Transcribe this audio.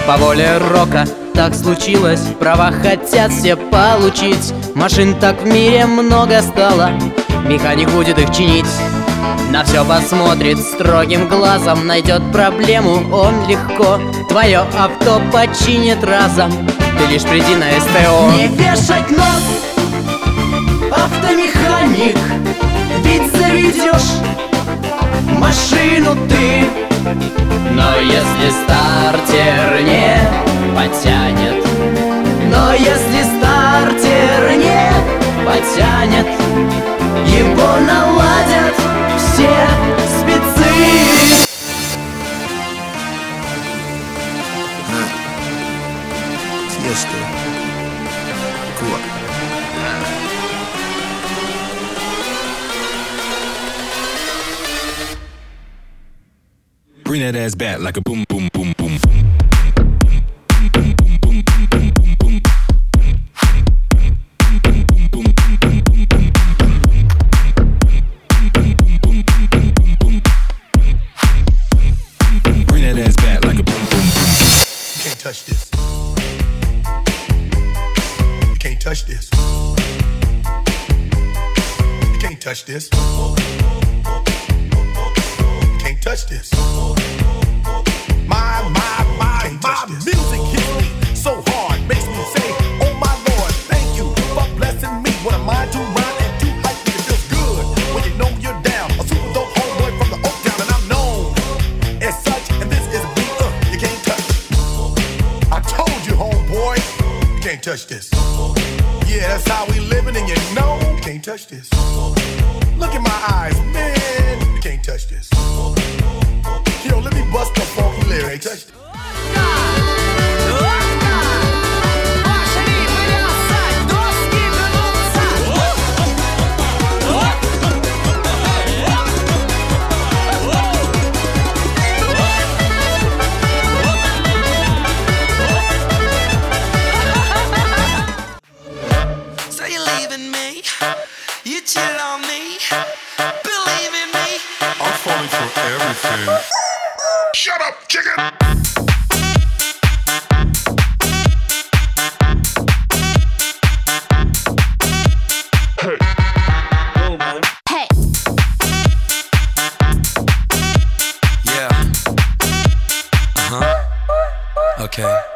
По воле рока так случилось, права хотят все получить. Машин так в мире много стало, механик будет их чинить. На все посмотрит строгим глазом, найдет проблему он легко. Твое авто починит разом, ты лишь приди на СТО. Не вешать нос, автомеханик, ведь заведешь машину ты. Но если стартер не потянет, Но если стартер не потянет, его наладят все спецы. Fiesta. Cuba. Bring that ass back like a boom, boom, boom, boom. Bring that ass back like a boom, boom, boom. You can't touch this. You can't touch this. You can't touch this. You can't touch this. My music hits me so hard, makes me say, oh my Lord, thank you for blessing me. What am I to rhyme and to hype me? It feels good when you know you're down. A super dope homeboy from the Oak Town, and I'm known as such. And this is a beat you can't touch. I told you, homeboy, you can't touch this. Yeah, that's how we living, and you know you can't touch this. Look in my eyes, man, you can't touch this. Yo, let me bust the funky lyrics. So you're leaving me, you cheated on me, believe in me. I'm falling for everything. Shut up, chicken! Hey. Yeah. Okay.